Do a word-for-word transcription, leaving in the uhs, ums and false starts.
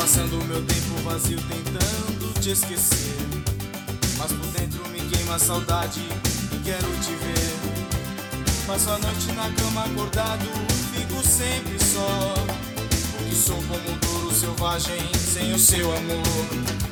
Passando o meu tempo vazio tentando te esquecer, mas por dentro me queima a saudade e quero te ver. Passo a noite na cama acordado, fico sempre só, porque sou como um touro selvagem sem o seu amor.